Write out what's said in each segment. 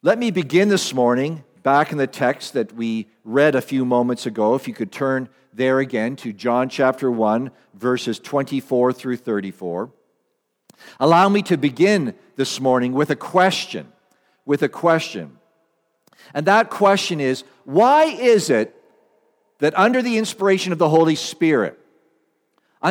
Let me begin this morning back in the text that we read a few moments ago. If you could turn there again to John chapter 1, verses 24 through 34. Allow me to begin this morning with a question. And that question is, why is it that under the inspiration of the Holy Spirit, why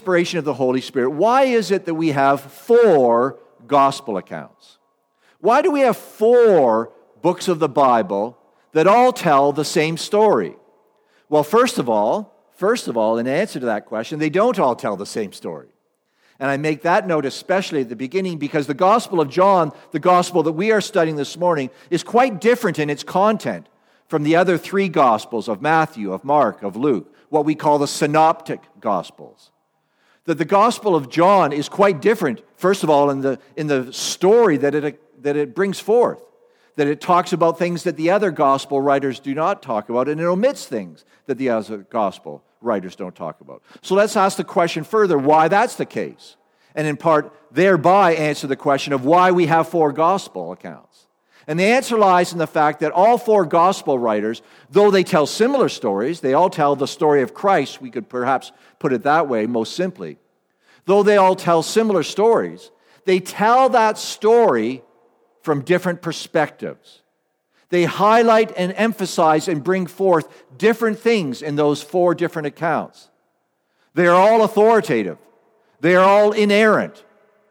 is it that we have 4 gospel accounts? Why do we have 4 books of the Bible that all tell the same story? Well, first of all, in answer to that question, they don't all tell the same story. And I make that note especially at the beginning because the Gospel of John, the Gospel that we are studying this morning, is quite different in its content from the other 3 Gospels of Matthew, of Mark, of Luke, what we call the Synoptic Gospels. That the Gospel of John is quite different, first of all, in the story that it brings forth. That it talks about things that the other Gospel writers do not talk about, and it omits things that the other Gospel writers don't talk about. So let's ask the question further, why that's the case. And in part, thereby answer the question of why we have 4 Gospel accounts. And the answer lies in the fact that all 4 Gospel writers, though they tell similar stories, they all tell the story of Christ, we could perhaps put it that way most simply. Though they all tell similar stories, they tell that story from different perspectives. They highlight and emphasize and bring forth different things in those 4 different accounts. They are all authoritative. They are all inerrant.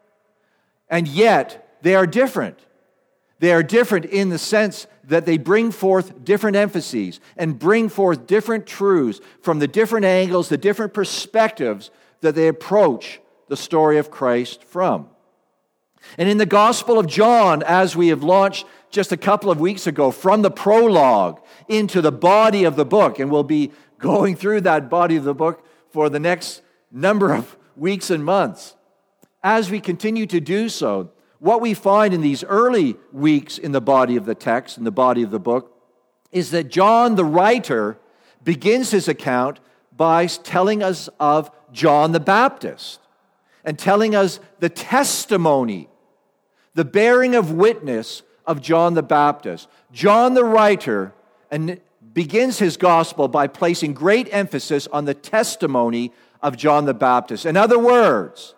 And yet, they are different. They are different in the sense that they bring forth different emphases and bring forth different truths from the different angles, the different perspectives that they approach the story of Christ from. And in the Gospel of John, as we have launched just a couple of weeks ago from the prologue into the body of the book, and we'll be going through that body of the book for the next number of weeks and months. As we continue to do so, what we find in these early weeks in the body of the text, in the body of the book, is that John the writer begins his account by telling us of John the Baptist and telling us the testimony, the bearing of witness of John the Baptist. John the writer begins his gospel by placing great emphasis on the testimony of John the Baptist. In other words,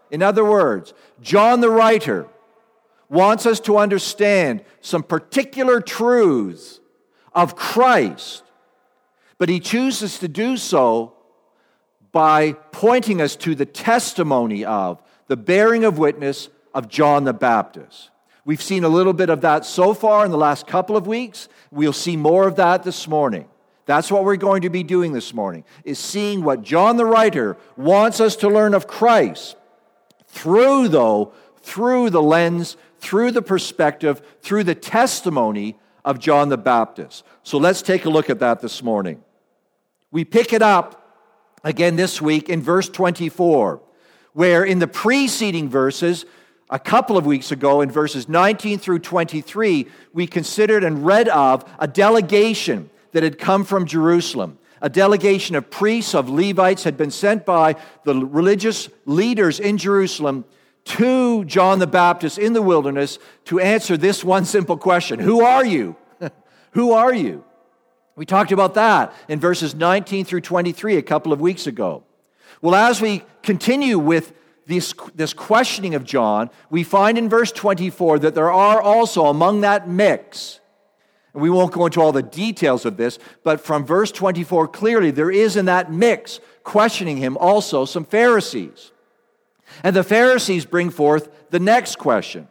John the writer wants us to understand some particular truths of Christ, but he chooses to do so by pointing us to the testimony of, the bearing of witness of John the Baptist. We've seen a little bit of that so far in the last couple of weeks. We'll see more of that this morning. That's what we're going to be doing this morning, is seeing what John the writer wants us to learn of Christ through the lens, through the perspective, through the testimony of John the Baptist. So let's take a look at that this morning. We pick it up again this week in verse 24, where in the preceding verses, a couple of weeks ago, in verses 19 through 23, we considered and read of a delegation that had come from Jerusalem. A delegation of priests, of Levites, had been sent by the religious leaders in Jerusalem to John the Baptist in the wilderness to answer this one simple question: who are you? Who are you? We talked about that in verses 19 through 23 a couple of weeks ago. Well, as we continue with this questioning of John, we find in verse 24 that there are also among that mix, and we won't go into all the details of this, but from verse 24 clearly there is in that mix questioning him also some Pharisees. And the Pharisees bring forth the next question: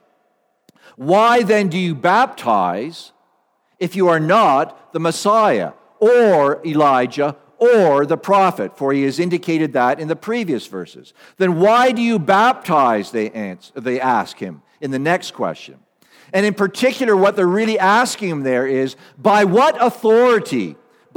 why then do you baptize if you are not the Messiah, or Elijah, or the prophet? For he has indicated that in the previous verses. Then why do you baptize, they ask him in the next question. And in particular, what they're really asking him there is, by what authority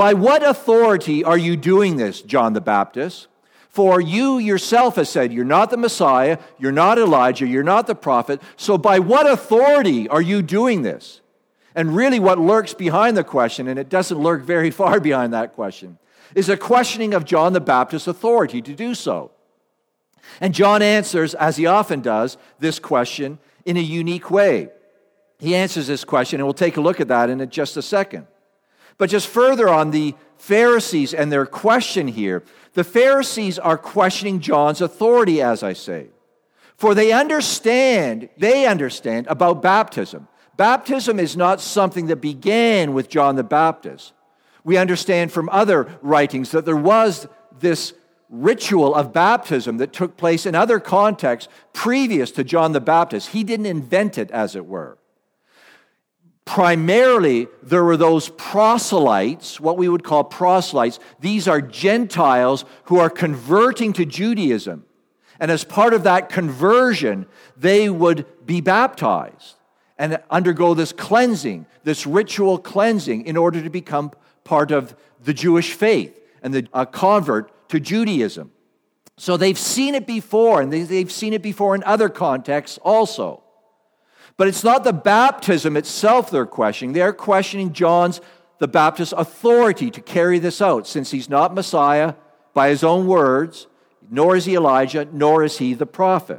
are you doing this, John the Baptist? For you yourself have said, you're not the Messiah, you're not Elijah, you're not the prophet, so by what authority are you doing this? And really what lurks behind the question, and it doesn't lurk very far behind that question, is a questioning of John the Baptist's authority to do so. And John answers, as he often does, this question in a unique way. he answers this question, and we'll take a look at that in just a second. But just further on the Pharisees and their question here, the Pharisees are questioning John's authority, as I say. For they understand about baptism. Baptism is not something that began with John the Baptist. We understand from other writings that there was this ritual of baptism that took place in other contexts previous to John the Baptist. He didn't invent it, as it were. Primarily, there were those proselytes, what we would call proselytes. These are Gentiles who are converting to Judaism. And as part of that conversion, they would be baptized and undergo this cleansing, this ritual cleansing, in order to become part of the Jewish faith and the convert to Judaism. So they've seen it before, and they've seen it before in other contexts also. But it's not the baptism itself they're questioning. They're questioning John the Baptist's authority to carry this out, since he's not Messiah by his own words, nor is he Elijah, nor is he the prophet.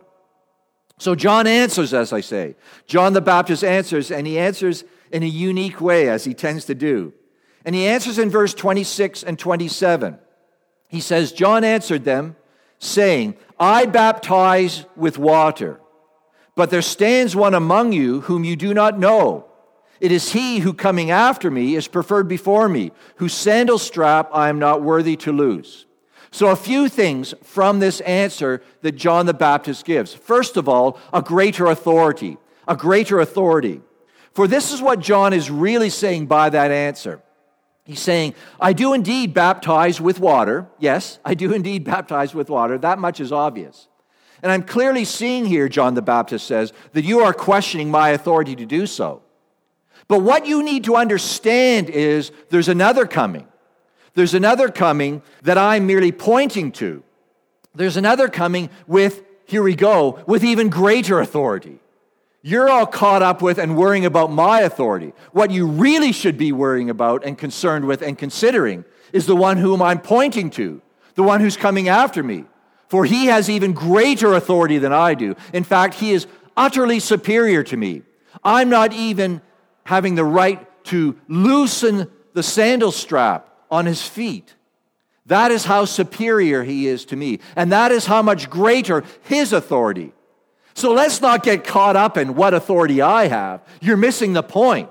So John answers, as I say. John the Baptist answers, and he answers in a unique way, as he tends to do. And he answers in verse 26 and 27. He says, John answered them, saying, I baptize with water, but there stands one among you whom you do not know. It is he who coming after me is preferred before me, whose sandal strap I am not worthy to loose. So a few things from this answer that John the Baptist gives. First of all, a greater authority. A greater authority. For this is what John is really saying by that answer. He's saying, I do indeed baptize with water. Yes, I do indeed baptize with water. That much is obvious. And I'm clearly seeing here, John the Baptist says, that you are questioning my authority to do so. But what you need to understand is there's another coming. There's another coming that I'm merely pointing to. There's another coming with, here we go, with even greater authority. You're all caught up with and worrying about my authority. What you really should be worrying about and concerned with and considering is the one whom I'm pointing to, the one who's coming after me. For he has even greater authority than I do. In fact, he is utterly superior to me. I'm not even having the right to loosen the sandal strap on his feet. That is how superior he is to me. And that is how much greater his authority. So let's not get caught up in what authority I have. You're missing the point.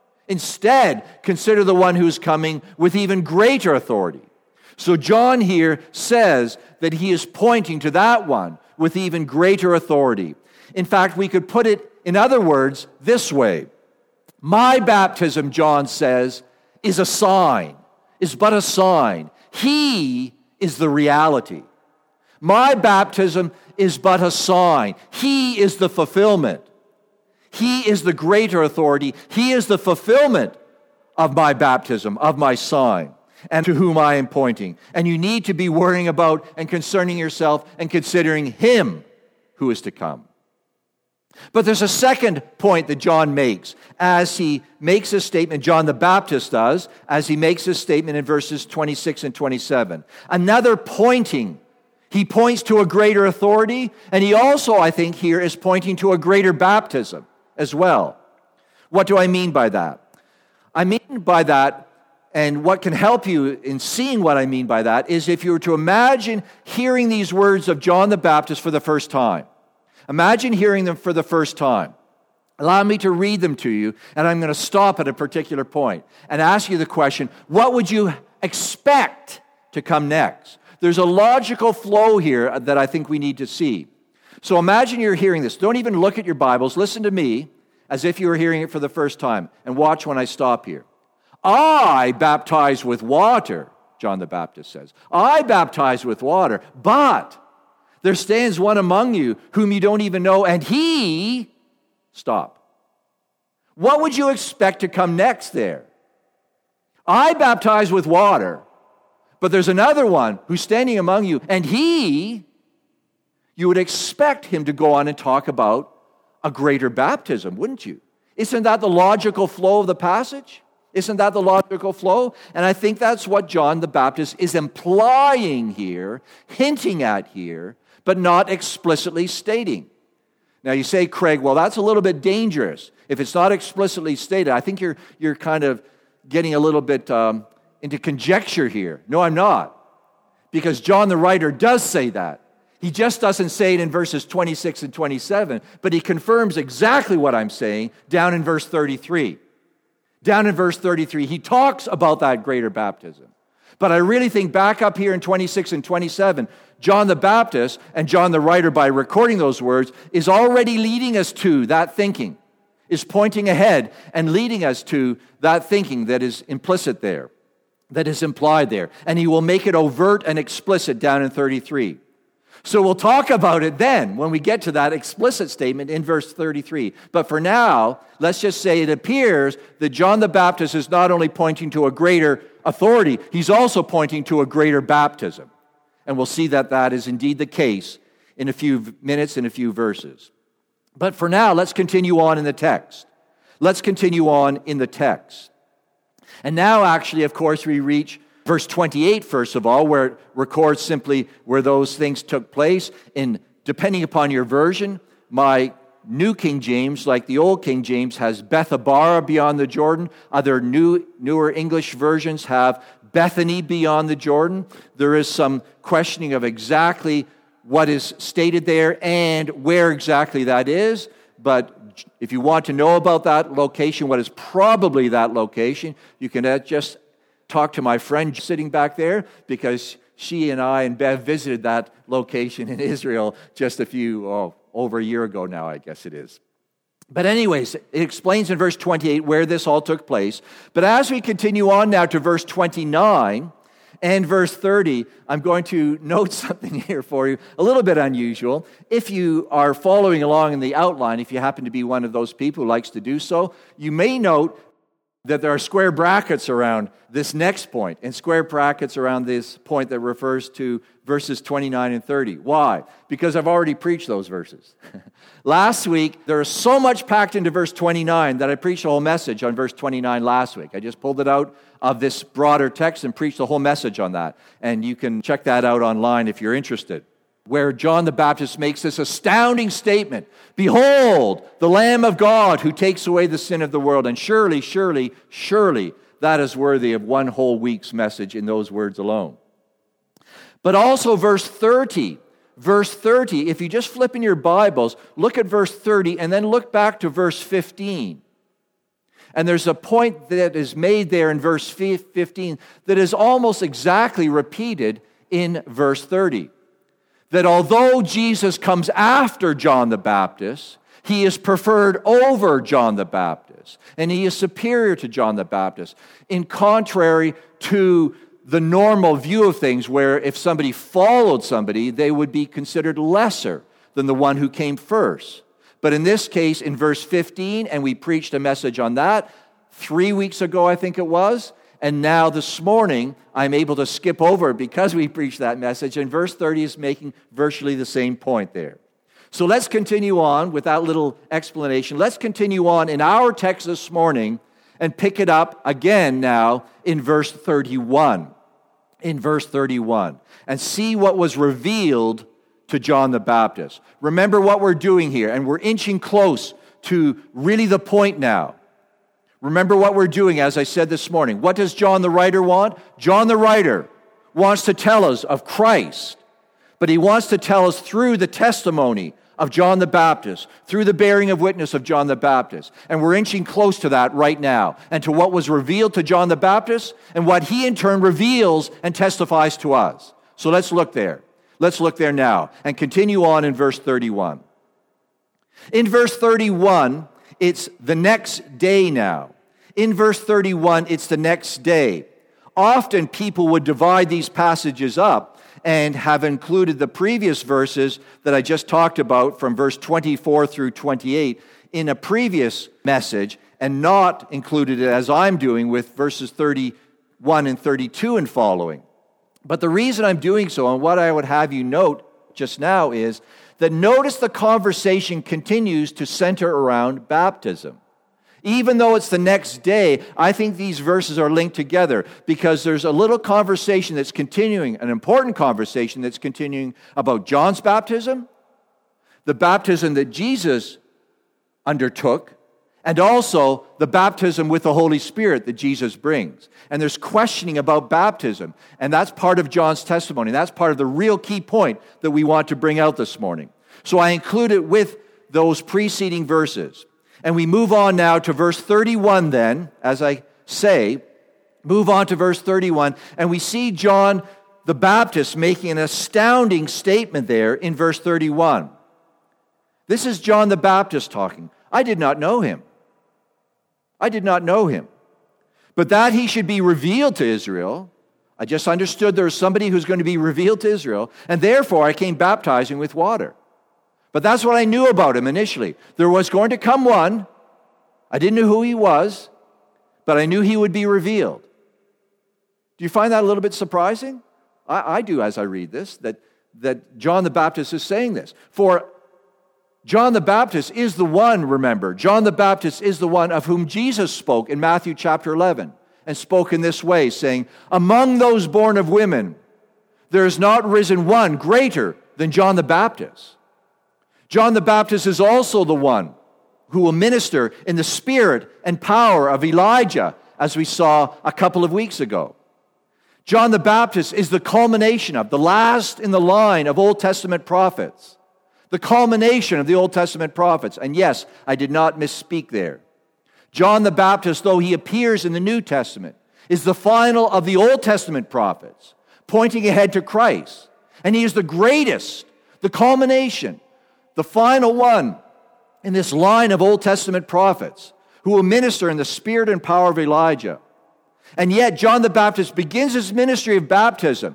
Instead, consider the one who's coming with even greater authority. So John here says that he is pointing to that one with even greater authority. In fact, we could put it, in other words, this way. My baptism, John says, is a sign, is but a sign. He is the reality. My baptism is but a sign. He is the fulfillment. He is the greater authority. He is the fulfillment of my baptism, of my sign, and to whom I am pointing. And you need to be worrying about and concerning yourself and considering him who is to come. But there's a second point that John makes as he makes his statement, John the Baptist does, as he makes his statement in verses 26 and 27. Another pointing. He points to a greater authority, and he also, I think, here is pointing to a greater baptism as well. What do I mean by that? I mean by that, and what can help you in seeing what I mean by that, is if you were to imagine hearing these words of John the Baptist for the first time. Imagine hearing them for the first time. Allow me to read them to you, and I'm going to stop at a particular point and ask you the question, what would you expect to come next? There's a logical flow here that I think we need to see. So imagine you're hearing this. Don't even look at your Bibles. Listen to me as if you were hearing it for the first time, and watch when I stop here. I baptize with water, John the Baptist says. I baptize with water, but there stands one among you whom you don't even know, and he... Stop. What would you expect to come next there? I baptize with water, but there's another one who's standing among you, and he... You would expect him to go on and talk about a greater baptism, wouldn't you? Isn't that the logical flow of the passage? Isn't that the logical flow? And I think that's what John the Baptist is implying here, hinting at here, but not explicitly stating. Now you say, Craig, well, that's a little bit dangerous. If it's not explicitly stated, I think you're kind of getting a little bit into conjecture here. No, I'm not. Because John the writer does say that. He just doesn't say it in verses 26 and 27, but he confirms exactly what I'm saying down in verse 33. Down in verse 33, he talks about that greater baptism. But I really think back up here in 26 and 27, John the Baptist and John the writer, by recording those words, is already leading us to that thinking, is pointing ahead and leading us to that thinking that is implicit there, that is implied there. And he will make it overt and explicit down in 33. So we'll talk about it then when we get to that explicit statement in verse 33. But for now, let's just say it appears that John the Baptist is not only pointing to a greater authority, he's also pointing to a greater baptism. And we'll see that that is indeed the case in a few minutes, in a few verses. But for now, let's continue on in the text. Let's continue on in the text. And now, actually, of course, we reach verse 28, first of all, where it records simply where those things took place. In depending upon your version, my New King James, like the Old King James, has Bethabara beyond the Jordan. Other newer English versions have Bethany beyond the Jordan. There is some questioning of exactly what is stated there and where exactly that is. But if you want to know about that location, what is probably that location, you can just talk to my friend sitting back there, because she and I and Bev visited that location in Israel just over a year ago now, I guess it is. But anyways, it explains in verse 28 where this all took place. But as we continue on now to verse 29 and verse 30, I'm going to note something here for you, a little bit unusual. If you are following along in the outline, if you happen to be one of those people who likes to do so, you may note that there are square brackets around this next point, and square brackets around this point that refers to verses 29 and 30. Why? Because I've already preached those verses. Last week, there is so much packed into verse 29 that I preached a whole message on verse 29 last week. I just pulled it out of this broader text and preached a whole message on that. And you can check that out online if you're interested, where John the Baptist makes this astounding statement: "Behold, the Lamb of God who takes away the sin of the world." And surely, surely, surely, that is worthy of one whole week's message in those words alone. But also verse 30. Verse 30, if you just flip in your Bibles, look at verse 30 and then look back to verse 15. And there's a point that is made there in verse 15 that is almost exactly repeated in verse 30. That although Jesus comes after John the Baptist, he is preferred over John the Baptist, and he is superior to John the Baptist, in contrary to the normal view of things, where if somebody followed somebody, they would be considered lesser than the one who came first. But in this case, in verse 15, and we preached a message on that 3 weeks ago, I think it was, and now this morning, I'm able to skip over it because we preached that message, and verse 30 is making virtually the same point there. So let's continue on with that little explanation. Let's continue on in our text this morning and pick it up again now in verse 31. In verse 31. And see what was revealed to John the Baptist. Remember what we're doing here, and we're inching close to really the point now. Remember what we're doing, as I said this morning. What does John the writer want? John the writer wants to tell us of Christ, but he wants to tell us through the testimony of John the Baptist, through the bearing of witness of John the Baptist. And we're inching close to that right now, and to what was revealed to John the Baptist, and what he in turn reveals and testifies to us. So let's look there. Let's look there now, and continue on in verse 31. In verse 31, it's the next day now. In verse 31, it's the next day. Often people would divide these passages up and have included the previous verses that I just talked about from verse 24 through 28 in a previous message, and not included it as I'm doing with verses 31 and 32 and following. But the reason I'm doing so, and what I would have you note just now, is that notice the conversation continues to center around baptism. Even though it's the next day, I think these verses are linked together, because there's a little conversation that's continuing, an important conversation that's continuing about John's baptism. the baptism that Jesus undertook, and also the baptism with the Holy Spirit that Jesus brings. And there's questioning about baptism, and that's part of John's testimony. That's part of the real key point that we want to bring out this morning. So I include it with those preceding verses. And we move on now to verse 31 then, as I say, move on to verse 31, and we see John the Baptist making an astounding statement there in verse 31. This is John the Baptist talking. I did not know him. I did not know him. But that he should be revealed to Israel, I just understood there was somebody who's going to be revealed to Israel, and therefore I came baptizing with water. But that's what I knew about him initially. There was going to come one. I didn't know who he was, but I knew he would be revealed. Do you find that a little bit surprising? I do as I read this, that John the Baptist is saying this. For John the Baptist is the one, remember, John the Baptist is the one of whom Jesus spoke in Matthew chapter 11, and spoke in this way, saying, among those born of women, there is not risen one greater than John the Baptist. John the Baptist is also the one who will minister in the spirit and power of Elijah, as we saw a couple of weeks ago. John the Baptist is the culmination of the last in the line of Old Testament prophets. The culmination of the Old Testament prophets. And yes, I did not misspeak there. John the Baptist, though he appears in the New Testament, is the final of the Old Testament prophets, pointing ahead to Christ. And he is the greatest, the culmination, the final one in this line of Old Testament prophets who will minister in the spirit and power of Elijah. And yet, John the Baptist begins his ministry of baptism,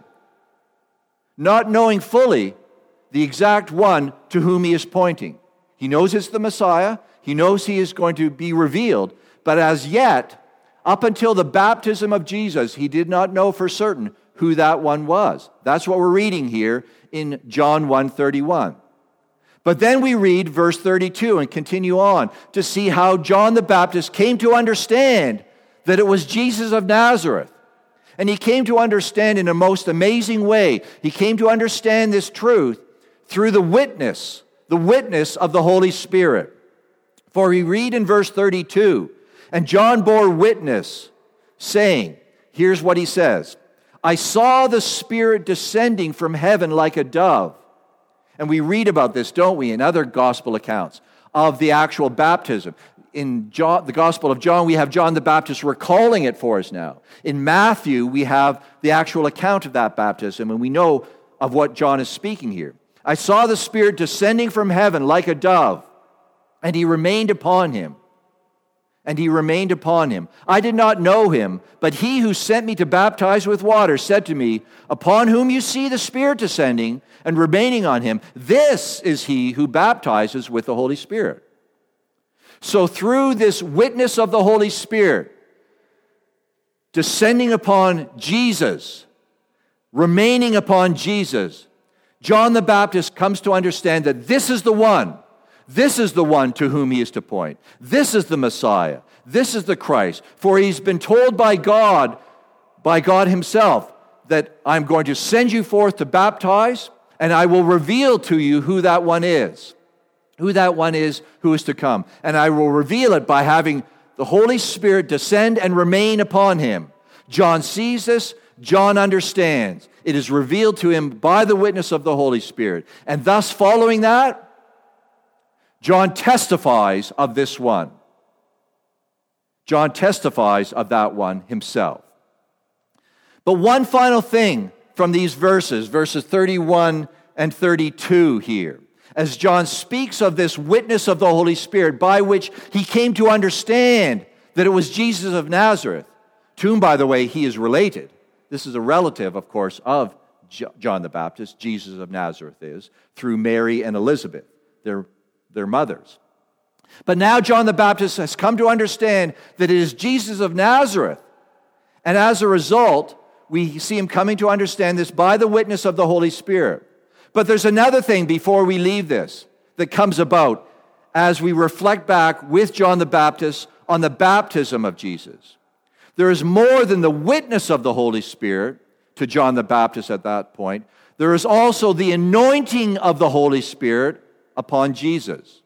not knowing fully the exact one to whom he is pointing. He knows it's the Messiah. He knows he is going to be revealed. But as yet, up until the baptism of Jesus, he did not know for certain who that one was. That's what we're reading here in John 1:31. But then we read verse 32 and continue on to see how John the Baptist came to understand that it was Jesus of Nazareth. And he came to understand in a most amazing way. He came to understand this truth through the witness of the Holy Spirit. For we read in verse 32, and John bore witness, saying, here's what he says, I saw the Spirit descending from heaven like a dove. And we read about this, don't we, in other gospel accounts of the actual baptism. In the Gospel of John, we have John the Baptist recalling it for us now. In Matthew, we have the actual account of that baptism, and we know of what John is speaking here. I saw the Spirit descending from heaven like a dove, and he remained upon him. And he remained upon him. I did not know him, but he who sent me to baptize with water said to me, upon whom you see the Spirit descending and remaining on him, this is he who baptizes with the Holy Spirit. So through this witness of the Holy Spirit descending upon Jesus, remaining upon Jesus, John the Baptist comes to understand that this is the one. This is the one to whom he is to point. This is the Messiah. This is the Christ. For he's been told by God himself, that I'm going to send you forth to baptize, and I will reveal to you who that one is. Who that one is who is to come. And I will reveal it by having the Holy Spirit descend and remain upon him. John sees this. John understands. It is revealed to him by the witness of the Holy Spirit. And thus, following that, John testifies of this one. John testifies of that one himself. But one final thing from these verses 31 and 32 here, as John speaks of this witness of the Holy Spirit by which he came to understand that it was Jesus of Nazareth, to whom, by the way, he is related. This is a relative, of course, of John the Baptist, Jesus of Nazareth is, through Mary and Elizabeth, their mothers. But now John the Baptist has come to understand that it is Jesus of Nazareth. And as a result, we see him coming to understand this by the witness of the Holy Spirit. But there's another thing before we leave this that comes about as we reflect back with John the Baptist on the baptism of Jesus. There is more than the witness of the Holy Spirit to John the Baptist at that point. There is also the anointing of the Holy Spirit upon Jesus.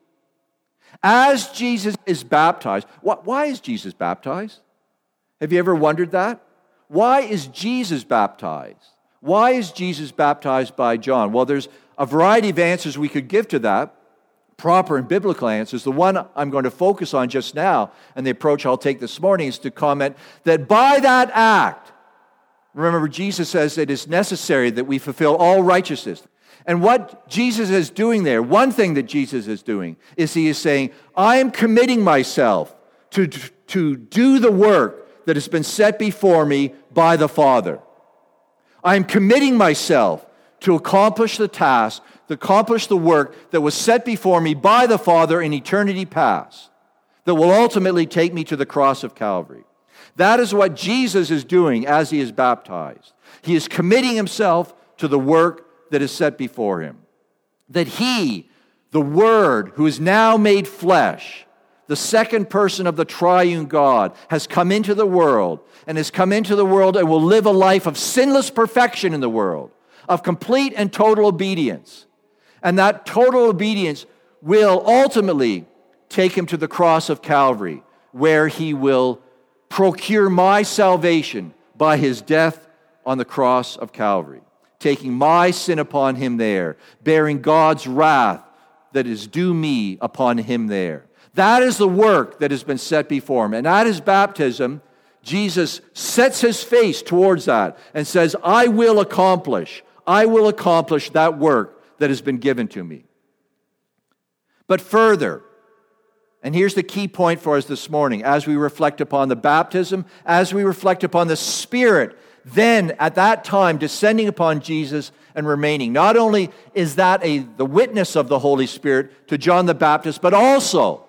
As Jesus is baptized, why is Jesus baptized? Have you ever wondered that? Why is Jesus baptized? Why is Jesus baptized by John? Well, there's a variety of answers we could give to that, proper and biblical answers. The one I'm going to focus on just now, and the approach I'll take this morning, is to comment that by that act, remember, Jesus says it is necessary that we fulfill all righteousness. And what Jesus is doing there, one thing that Jesus is doing, is he is saying, I am committing myself to do the work that has been set before me by the Father. I am committing myself to accomplish the task, to accomplish the work that was set before me by the Father in eternity past, that will ultimately take me to the cross of Calvary. That is what Jesus is doing as he is baptized. He is committing himself to the work that is set before him. That he, the Word, who is now made flesh, the second person of the triune God, has come into the world and will live a life of sinless perfection in the world, of complete and total obedience. And that total obedience will ultimately take him to the cross of Calvary, where he will procure my salvation by his death on the cross of Calvary, taking my sin upon him there, bearing God's wrath that is due me upon him there. That is the work that has been set before him. And at his baptism, Jesus sets his face towards that and says, I will accomplish that work that has been given to me. But further, and here's the key point for us this morning, as we reflect upon the baptism, as we reflect upon the Spirit, then at that time descending upon Jesus and remaining. Not only is that the witness of the Holy Spirit to John the Baptist, but also,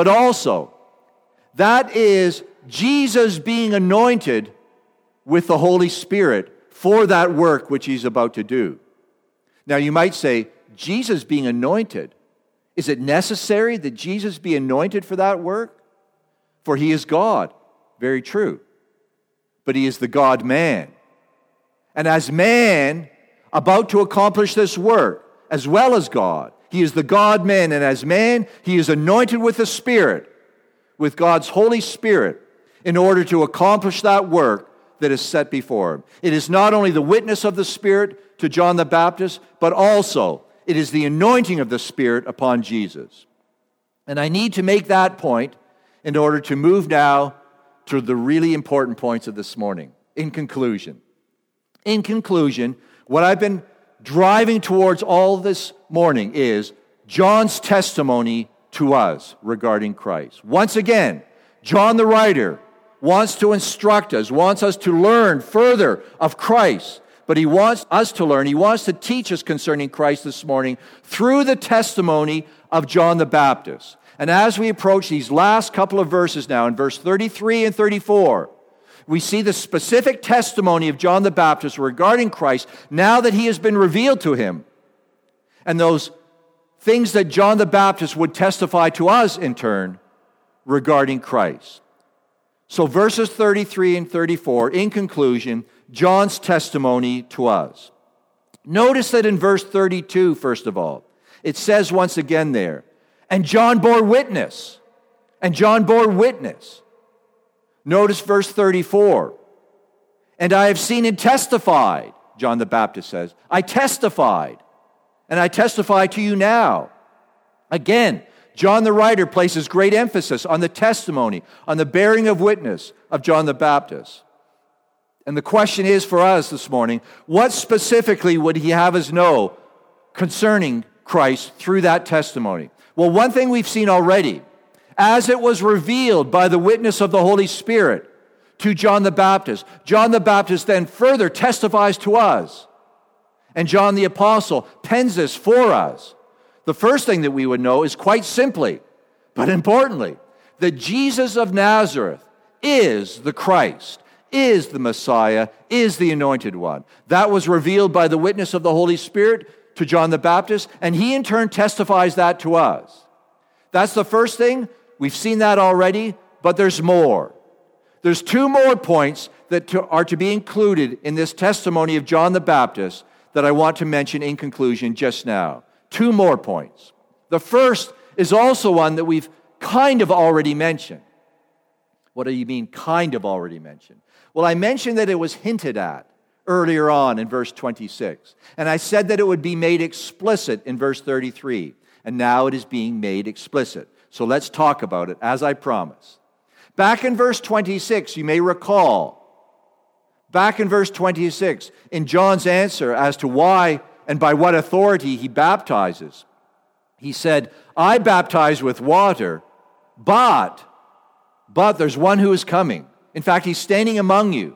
that is Jesus being anointed with the Holy Spirit for that work which he's about to do. Now you might say, Jesus being anointed, is it necessary that Jesus be anointed for that work? For he is God. Very true. But he is the God-man. And as man, about to accomplish this work, as well as God, he is the God-man, and as man, he is anointed with the Spirit, with God's Holy Spirit, in order to accomplish that work that is set before him. It is not only the witness of the Spirit to John the Baptist, but also it is the anointing of the Spirit upon Jesus. And I need to make that point in order to move now to the really important points of this morning. In conclusion, what I've been driving towards all this morning is John's testimony to us regarding Christ. Once again, John the writer wants to instruct us, wants us to learn further of Christ, but he wants us to learn, he wants to teach us concerning Christ this morning through the testimony of John the Baptist. And as we approach these last couple of verses now, in verse 33 and 34, we see the specific testimony of John the Baptist regarding Christ now that he has been revealed to him. And those things that John the Baptist would testify to us in turn regarding Christ. So verses 33 and 34, in conclusion, John's testimony to us. Notice that in verse 32, first of all, it says once again there, and John bore witness. And John bore witness. Notice verse 34. And I have seen and testified, John the Baptist says. I testified. And I testify to you now. Again, John the writer places great emphasis on the testimony, on the bearing of witness of John the Baptist. And the question is for us this morning, what specifically would he have us know concerning Christ through that testimony? Well, one thing we've seen already, as it was revealed by the witness of the Holy Spirit to John the Baptist then further testifies to us. And John the Apostle pens this for us. The first thing that we would know is quite simply, but importantly, that Jesus of Nazareth is the Christ, is the Messiah, is the Anointed One. That was revealed by the witness of the Holy Spirit to John the Baptist, and he in turn testifies that to us. That's the first thing. We've seen that already, but there's more. There's two more points that are to be included in this testimony of John the Baptist that I want to mention in conclusion just now. Two more points. The first is also one that we've kind of already mentioned. What do you mean, kind of already mentioned? Well, I mentioned that it was hinted at earlier on in verse 26. And I said that it would be made explicit in verse 33. And now it is being made explicit. So let's talk about it, as I promised. Back in verse 26, you may recall, back in verse 26, in John's answer as to why and by what authority he baptizes, he said, I baptize with water, but there's one who is coming. In fact, he's standing among you.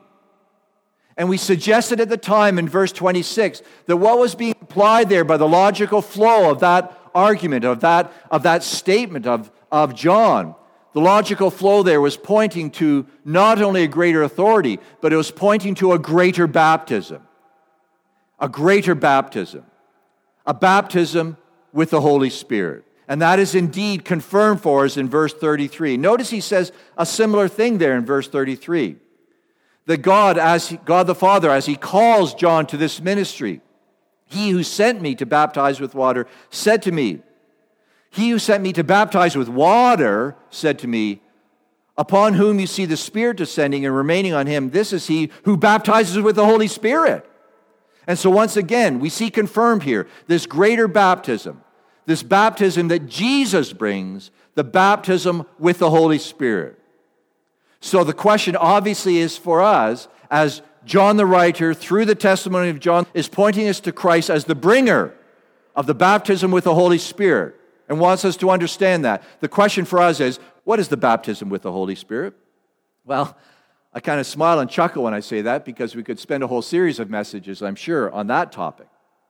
And we suggested at the time in verse 26 that what was being implied there by the logical flow of that argument, of that statement of John, the logical flow there was pointing to not only a greater authority, but it was pointing to a greater baptism. A greater baptism. A baptism with the Holy Spirit. And that is indeed confirmed for us in verse 33. Notice he says a similar thing there in verse 33. That God the Father, as he calls John to this ministry, he who sent me to baptize with water said to me, he who sent me to baptize with water said to me, upon whom you see the Spirit descending and remaining on him, this is he who baptizes with the Holy Spirit. And so once again, we see confirmed here this greater baptism, this baptism that Jesus brings, the baptism with the Holy Spirit. So the question obviously is for us, as John the writer, through the testimony of John, is pointing us to Christ as the bringer of the baptism with the Holy Spirit and wants us to understand that. The question for us is, what is the baptism with the Holy Spirit? Well, I kind of smile and chuckle when I say that because we could spend a whole series of messages, I'm sure, on that topic.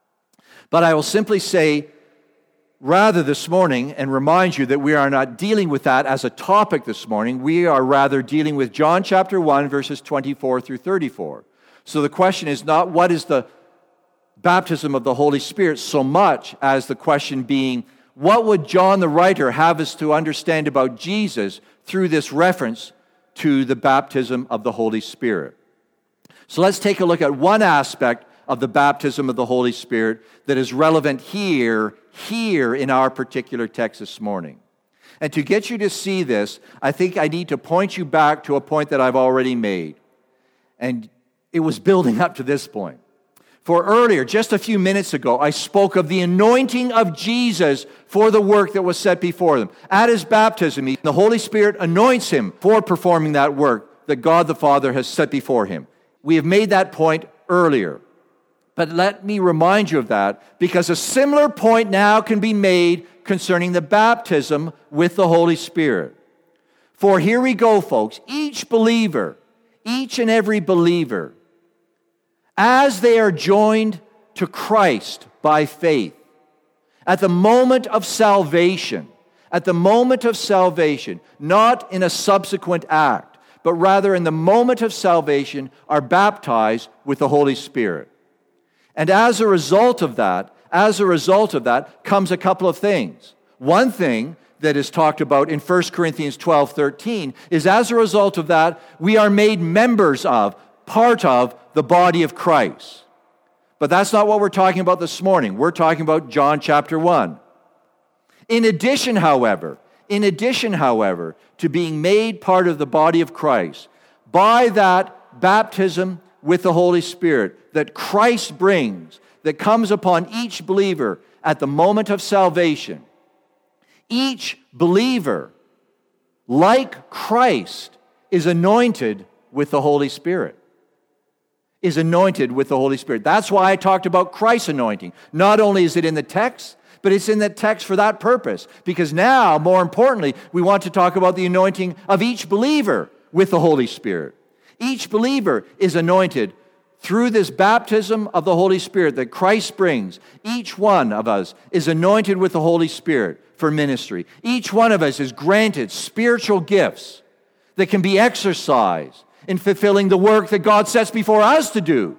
But I will simply say, rather this morning, and remind you that we are not dealing with that as a topic this morning. We are rather dealing with John chapter 1, verses 24 through 34. So the question is not what is the baptism of the Holy Spirit so much as the question being, what would John the writer have us to understand about Jesus through this reference to the baptism of the Holy Spirit? So let's take a look at one aspect of the baptism of the Holy Spirit that is relevant here in our particular text this morning. And to get you to see this, I think I need to point you back to a point that I've already made. And it was building up to this point. For earlier, just a few minutes ago, I spoke of the anointing of Jesus for the work that was set before them. At his baptism, the Holy Spirit anoints him for performing that work that God the Father has set before him. We have made that point earlier. But let me remind you of that, because a similar point now can be made concerning the baptism with the Holy Spirit. For here we go, folks. Each believer, each and every believer, as they are joined to Christ by faith, at the moment of salvation, not in a subsequent act, but rather in the moment of salvation, are baptized with the Holy Spirit. And as a result of that comes a couple of things. One thing that is talked about in 1 Corinthians 12:13 is as a result of that, we are made members of, part of, the body of Christ. But that's not what we're talking about this morning. We're talking about John chapter 1. In addition, however, to being made part of the body of Christ, by that baptism with the Holy Spirit that Christ brings, that comes upon each believer at the moment of salvation, each believer, like Christ, is anointed with the Holy Spirit. That's why I talked about Christ's anointing. Not only is it in the text, but it's in the text for that purpose. Because now, more importantly, we want to talk about the anointing of each believer with the Holy Spirit. Each believer is anointed through this baptism of the Holy Spirit that Christ brings. Each one of us is anointed with the Holy Spirit for ministry. Each one of us is granted spiritual gifts that can be exercised in fulfilling the work that God sets before us to do.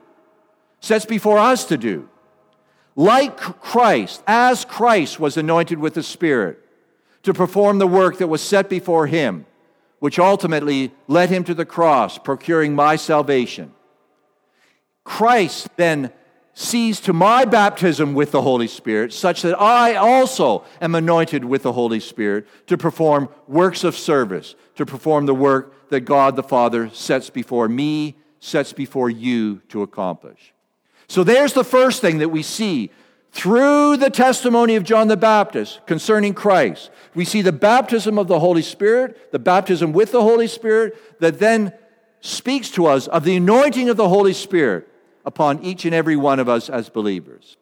Like Christ, as Christ was anointed with the Spirit to perform the work that was set before him, which ultimately led him to the cross, procuring my salvation. Christ then sees to my baptism with the Holy Spirit, such that I also am anointed with the Holy Spirit to perform works of service, to perform the work that God the Father sets before me, sets before you to accomplish. So there's the first thing that we see through the testimony of John the Baptist concerning Christ. We see the baptism of the Holy Spirit, the baptism with the Holy Spirit, that then speaks to us of the anointing of the Holy Spirit upon each and every one of us as believers.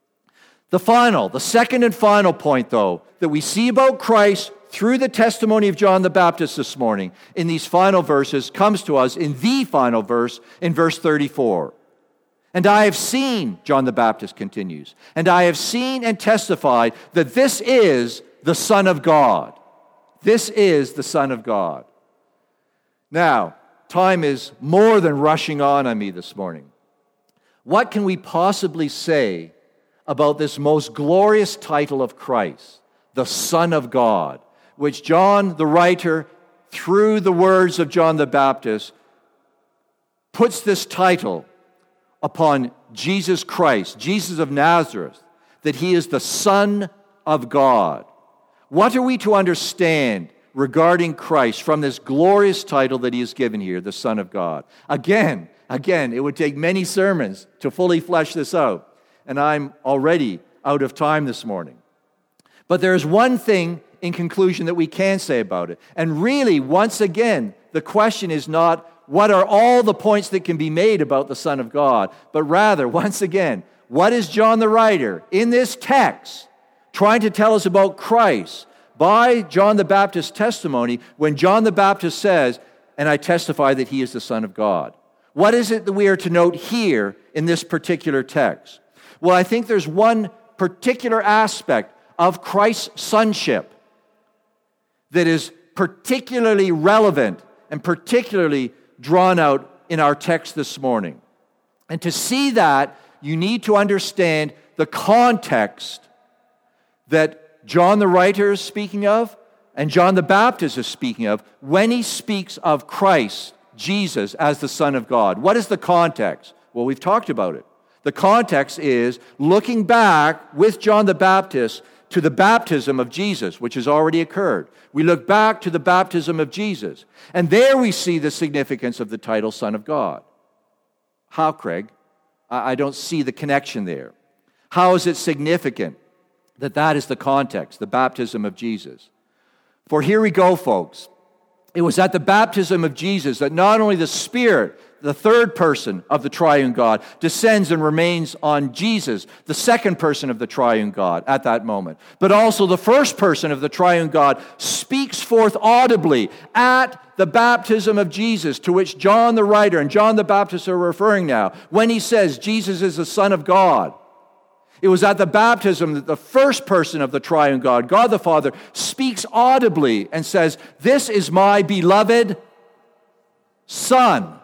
The second and final point, though, that we see about Christ through the testimony of John the Baptist this morning in these final verses comes to us in the final verse, in verse 34. And I have seen, John the Baptist continues, and I have seen and testified that this is the Son of God. This is the Son of God. Now, time is more than rushing on me this morning. What can we possibly say about this most glorious title of Christ, the Son of God, which John the writer, through the words of John the Baptist, puts this title upon Jesus Christ, Jesus of Nazareth, that he is the Son of God. What are we to understand regarding Christ from this glorious title that he is given here, the Son of God? Again, it would take many sermons to fully flesh this out, and I'm already out of time this morning. But there is one thing in conclusion that we can say about it. And really, once again, the question is not what are all the points that can be made about the Son of God, but rather, once again, what is John the writer in this text trying to tell us about Christ by John the Baptist's testimony when John the Baptist says, and I testify that he is the Son of God? What is it that we are to note here in this particular text? Well, I think there's one particular aspect of Christ's sonship that is particularly relevant and particularly drawn out in our text this morning. And to see that, you need to understand the context that John the writer is speaking of and John the Baptist is speaking of when he speaks of Christ, Jesus, as the Son of God. What is the context? Well, we've talked about it. The context is looking back with John the Baptist to the baptism of Jesus, which has already occurred. We look back to the baptism of Jesus, and there we see the significance of the title Son of God. How, Craig? I don't see the connection there. How is it significant that that is the context, the baptism of Jesus? For here we go, folks. It was at the baptism of Jesus that not only the Spirit, the third person of the triune God, descends and remains on Jesus, the second person of the triune God at that moment, but also the first person of the triune God speaks forth audibly at the baptism of Jesus, to which John the writer and John the Baptist are referring now, when he says Jesus is the Son of God. It was at the baptism that the first person of the triune God, God the Father, speaks audibly and says, "This is my beloved Son,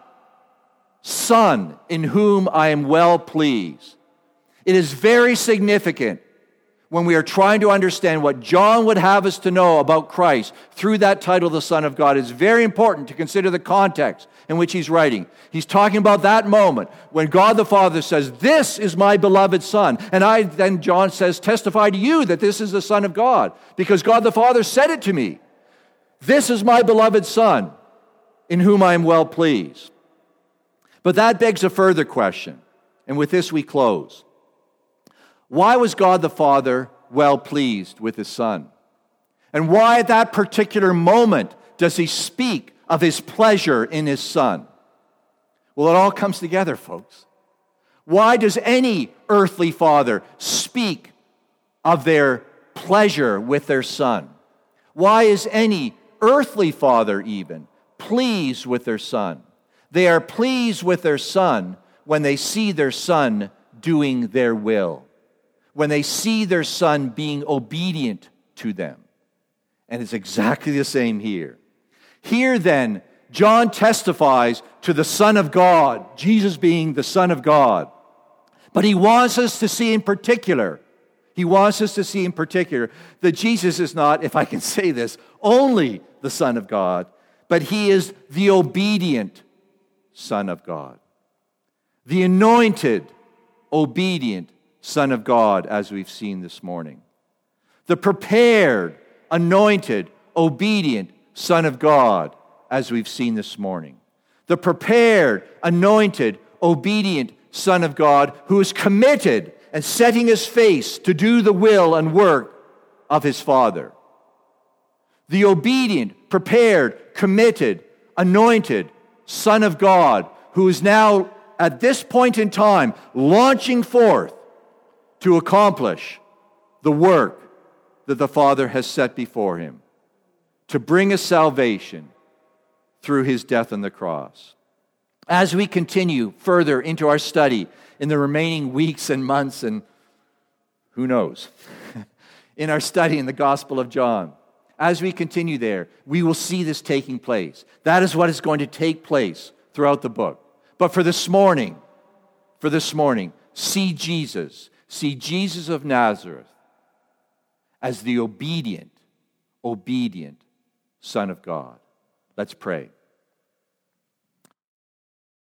in whom I am well pleased." It is very significant when we are trying to understand what John would have us to know about Christ through that title, the Son of God. It's very important to consider the context in which he's writing. He's talking about that moment when God the Father says, "This is my beloved Son." And then John says, "Testify to you that this is the Son of God, because God the Father said it to me. This is my beloved Son, in whom I am well pleased." But that begs a further question, and with this we close. Why was God the Father well pleased with his Son? And why at that particular moment does he speak of his pleasure in his Son? Well, it all comes together, folks. Why does any earthly father speak of their pleasure with their son? Why is any earthly father even pleased with their son? They are pleased with their son when they see their son doing their will, when they see their son being obedient to them. And it's exactly the same here. Here then, John testifies to the Son of God, Jesus being the Son of God. But he wants us to see in particular, that Jesus is not, if I can say this, only the Son of God, but he is the obedient Son of God, the anointed obedient Son of God, as we've seen this morning. The prepared, anointed, obedient Son of God, as we've seen this morning. The prepared, anointed, obedient Son of God who is committed and setting his face to do the will and work of his Father. The obedient, prepared, committed, anointed Son of God who is now, at this point in time, launching forth to accomplish the work that the Father has set before him, to bring us salvation through his death on the cross. As we continue further into our study in the remaining weeks and months and who knows, in our study in the Gospel of John, as we continue there, we will see this taking place. That is what is going to take place throughout the book. But for this morning, see Jesus of Nazareth as the obedient Son of God. Let's pray.